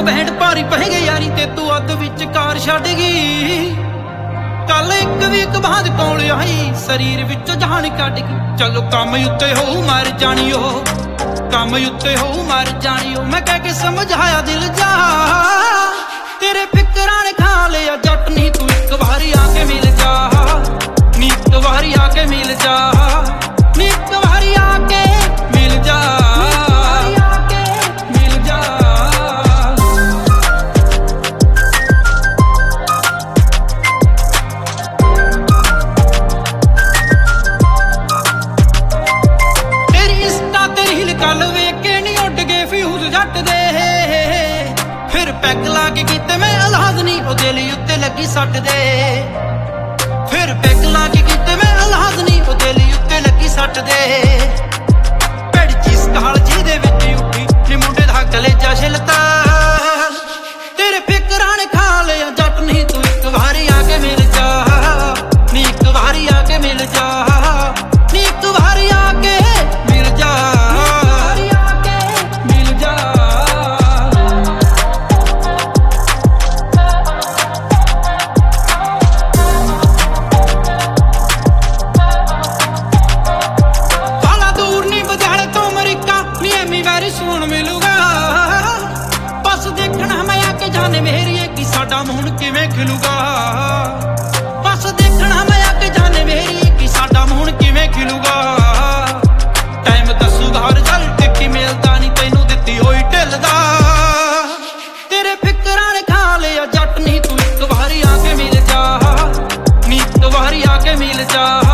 ਬਹਿਣ ਭਾਰੀ ਪੈ ਗਏ ਯਾਰੀ ਤੇ ਤੂੰ ਅੱਧ ਵਿਚਕਾਰ ਛੱਡ ਗਈ। ਕੱਲ ਇੱਕ ਵੀ ਬਾਤ ਕੋਲ ਆਈ ਸਰੀਰ ਵਿੱਚੋਂ ਜਾਨ ਕੱਢ ਗਈ। ਚਲੋ ਕੰਮ ਉੱਤੇ ਹੋਊ ਮਰ ਜਾਣੀ ਉਹ, ਕੰਮ ਉੱਤੇ ਹੋਊ ਮਰ ਜਾਣੀ ਉਹ। ਮੈਂ ਕਹਿ ਕੇ ਸਮਝਾਇਆ ਦਿਲ ਜਾ ਤੇਰੇ ਫਿਕਰਾਂ ਨੇ ਖਾ ਲਿਆ ਜੱਟ ਨੀ ਤੂੰ ਇੱਕ ਵਾਰੀ ਆ ਕੇ ਮਿਲ ਜਾ, ਨੀ ਇੱਕ ਵਾਰੀ ਆ ਕੇ ਮਿਲ ਜਾ, ਨੀ ਇੱਕ ਵਾਰੀ ਆ ਕੇ ਮਿਲ ਜਾ, ਮਿਲ ਜਾ। ਤੇਰੀ ਇੰਸਟਾ ਤੇ ਰੀਲ ਕੱਲ ਵੇਖ ਕੇ ਨੀ ਉੱਡ ਗਏ ਫਿਊਜ਼ ਜੱਟ ਦੇ। ਫਿਰ ਪੈਗ ਲਾ ਕੇ ਕੀਤੇ ਮੈਂ ਇਲਾਜ ਨੀ ਉਹ ਦਿਲ ਉੱਤੇ ਲੱਗੀ ਸੱਟ ਦੇ। ਫਿਰ ਪੈਗ ਲਾ ਕੇ ਕੀਤੇ ਮੈਂ ਇਲਾਜ ਨੀ ਉਹ ਦਿਲ ਉੱਤੇ ਲੱਗੀ ਸੱਟ ਦੇ। ਭੈੜ ਜਿਸ ਕਾਲ ਜਿਹਦੇ ਵਿੱਚ ਉੱਠੀ ਨੀ ਮੁੰਡੇ ਦਾ ਕਲੇਜਾ ਛਿਲਤਾ। ਤੇਰੇ ਫਿਕਰਾਂ ਨੇ ਖਾ ਲਿਆ ਜੱਟ ਨੀ ਤੂੰ ਇੱਕ ਵਾਰੀ ਆ ਕੇ ਮਿਲ ਜਾ, ਨੀ ਇੱਕ ਵਾਰੀ ਆ ਕੇ ਮਿਲ ਜਾ, ਨੀ ਇੱਕ ਵਾਰੀ ਆ ਕੇ ਮਿਲ ਜਾ, ਮਿਲ ਜਾ। ਸੁਣ ਮਿਲੂਗਾ ਬਸ ਦੇਖਣਾ ਮੈਂ ਆ ਕੇ ਜਾਣੇ ਮੇਰੀਏ ਕਿ ਸਾਡਾ ਮੂੰਹ ਕਿਵੇਂ ਖਿਲੂਗਾ। ਬਸ ਦੇਖਣਾ ਮੈਂ ਆ ਕੇ ਜਾਣੇ ਮੇਰੀਏ ਕਿ ਸਾਡਾ ਮੂੰਹ ਕਿਵੇਂ ਖਿਲੂਗਾ। ਟਾਈਮ ਦੱਸੂਗਾ ਰਿਜ਼ਲਟ ਕੀ ਮਿਲਦਾ ਨੀ ਤੈਨੂੰ ਦਿੱਤੀ ਹੋਈ ਢਿੱਲ ਦਾ। ਤੇਰੇ ਫਿਕਰਾਂ ਨੇ ਖਾ ਲਿਆ ਜੱਟ ਨੀ ਤੂੰ ਇੱਕ ਵਾਰੀ ਆ ਕੇ ਮਿਲ ਜਾ, ਨੀ ਇੱਕ ਵਾਰੀ ਆ ਕੇ ਮਿਲ ਜਾ।